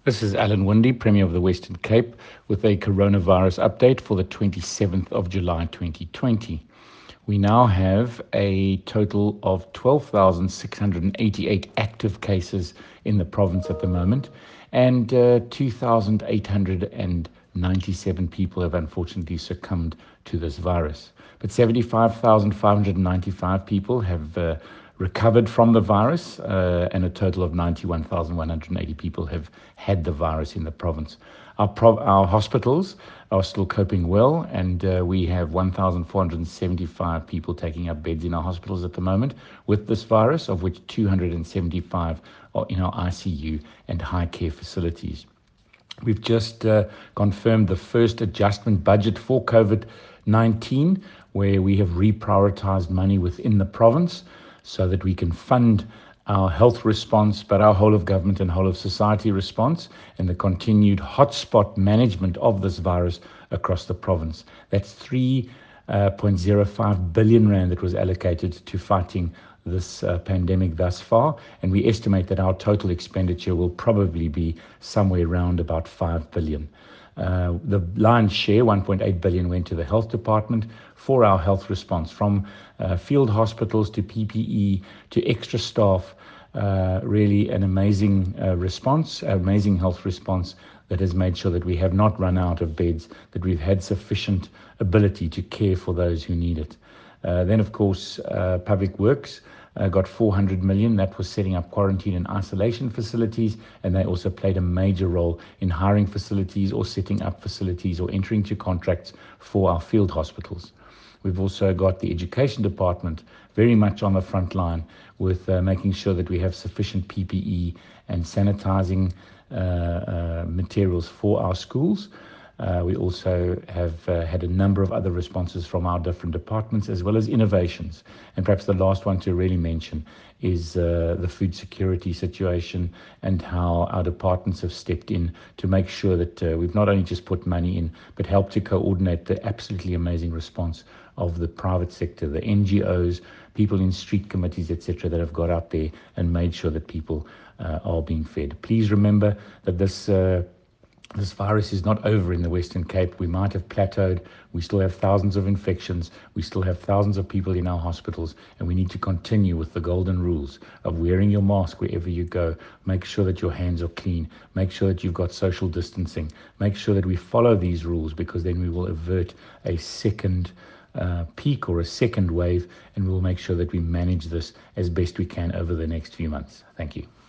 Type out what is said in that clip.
This is Alan Winde, Premier of the Western Cape, with a coronavirus update for the 27th of July 2020. We now have a total of 12,688 active cases in the province at the moment, and 2,897 people have unfortunately succumbed to this virus. But 75,595 people have recovered from the virus, and a total of 91,180 people have had the virus in the province. Our hospitals are still coping well, and we have 1,475 people taking up beds in our hospitals at the moment with this virus, of which 275 are in our ICU and high care facilities. We've just confirmed the first adjustment budget for COVID-19, where we have reprioritized money within the province so that we can fund our health response, but our whole of government and whole of society response, and the continued hotspot management of this virus across the province. That's 3.05 billion rand that was allocated to fighting this pandemic thus far, and we estimate that our total expenditure will probably be somewhere around about 5 billion. The lion's share, 1.8 billion, went to the health department for our health response, from field hospitals to PPE to extra staff. Really an amazing response, amazing health response that has made sure that we have not run out of beds, that we've had sufficient ability to care for those who need it. Then, of course, Public Works got 400 million. That was setting up quarantine and isolation facilities, and they also played a major role in hiring facilities or setting up facilities or entering into contracts for our field hospitals. We've also got the education department very much on the front line with making sure that we have sufficient PPE and sanitizing materials for our schools. We also have had a number of other responses from our different departments, as well as innovations. And perhaps the last one to really mention is the food security situation, and how our departments have stepped in to make sure that we've not only just put money in, but helped to coordinate the absolutely amazing response of the private sector, the NGOs, people in street committees, etc., that have got out there and made sure that people are being fed. Please remember that this virus is not over in the Western Cape. We might have plateaued. We still have thousands of infections. We still have thousands of people in our hospitals, and we need to continue with the golden rules of wearing your mask wherever you go. Make sure that your hands are clean. Make sure that you've got social distancing. Make sure that we follow these rules, because then we will avert a second peak or a second wave, and we'll make sure that we manage this as best we can over the next few months. Thank you.